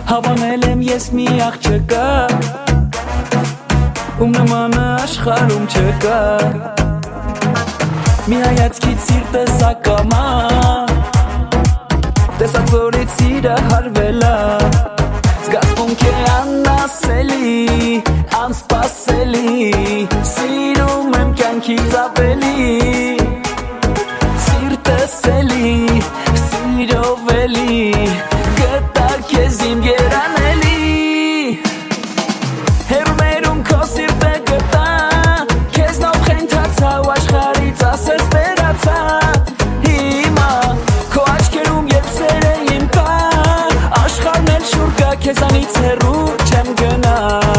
Հավանել եմ ես մի աղջկա Ում նմանը աշխարում չկա Մի հայացքից սիրտս ակամա Տեսած որից սիրը հարվելա Զգացմունք է անասելի, անսպասելի Սիրում եմ կյանքից ավելի Սիրտս էլի, սիրով էլի Գտա քեզ իմ երանելի Հերմերում քո սիրտը գտա Քեզնով խենթացա ու աշխարից ասես վերացա Հիմա քո աչքերում երբ սերը իմ կա Աշխարհն էլ շուր գա քեզանից հեռու չեմ գնա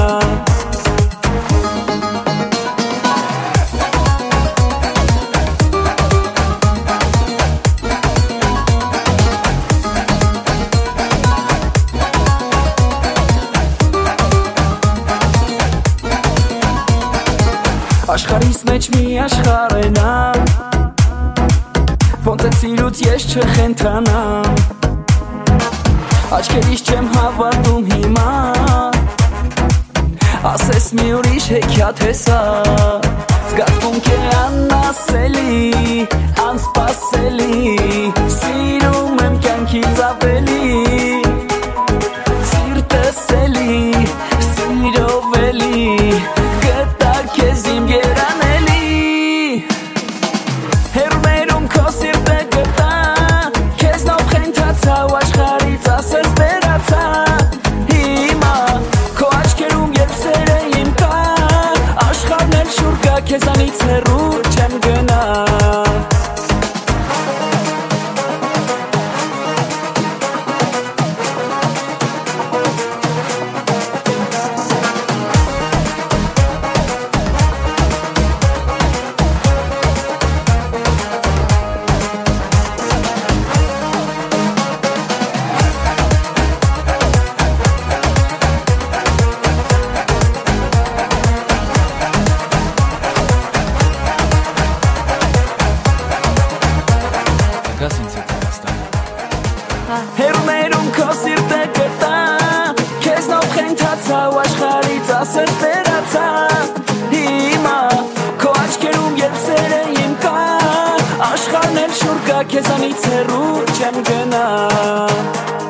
Աշխարհիս մեջ մի աշխարհ է նա Ոնց է սիրուց ես չխենթանամ Աչքերիս չեմ հավատում հիմա Ասես մի ուրիշ հեքիաթ է սա Զգացմունք է անասելի, անսպասելի Սիրում եմ կյանքից ավելի Սիրտս էլի, սիրով էլի Գտա քեզ իմ երանելի Հերմերում քո սիրտը գտա Քեզնով խենթացա ու աշխարից ասես վերացա Հիմա քո աչքերում երբ սերը իմ կա Աշխարհն էլ շուր գա քեզանից հեռու չեմ գնա Հերմերում քո սիրտը գտա Քեզնով խենթացա ու աշխարից ասես վերացա Հիմա քո աչքերում երբ սերը իմ կա Աշխարհն էլ շուր գա քեզանից հեռու չեմ գնա